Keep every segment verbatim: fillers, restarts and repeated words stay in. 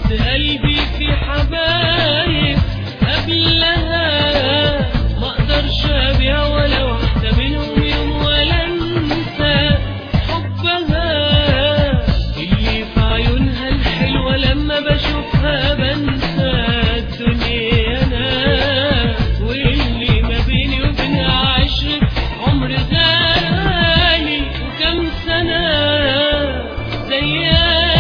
قلبي في حبايب قبلها ما اقدرش ابيع ولا واحدة منهم يوم ولا انسى حبها اللي في عيونها الحلوة لما بشوفها بنسى الدنيا انا واللي ما بيني وبينها عشرة عمر غالي وكم سنة زي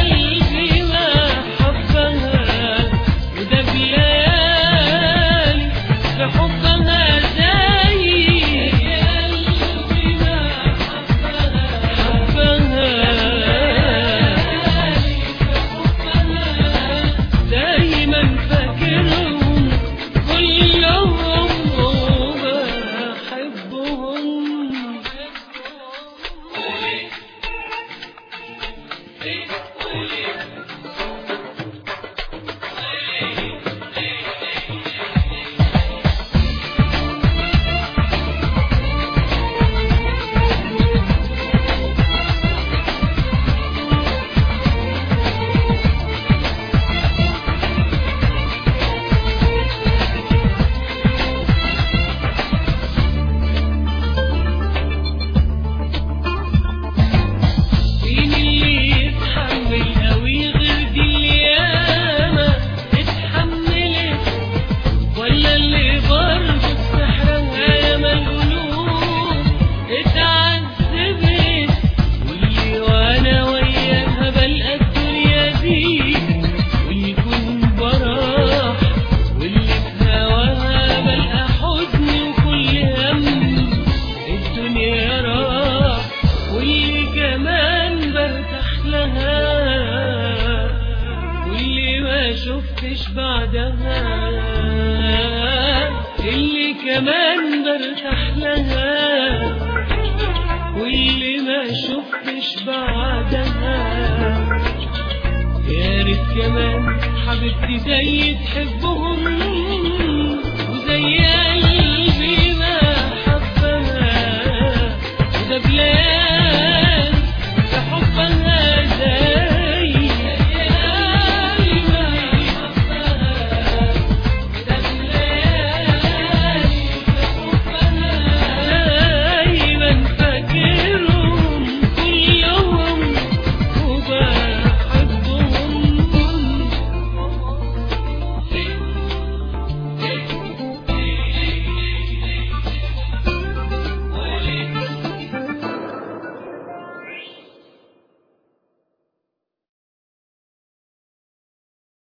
شفتش بعدها اللي كمان برتاح لها واللي ما شفتش بعدها يا ريت كمان حبيبتي زي تحبهم وزي قلبي ما حبها وده بلا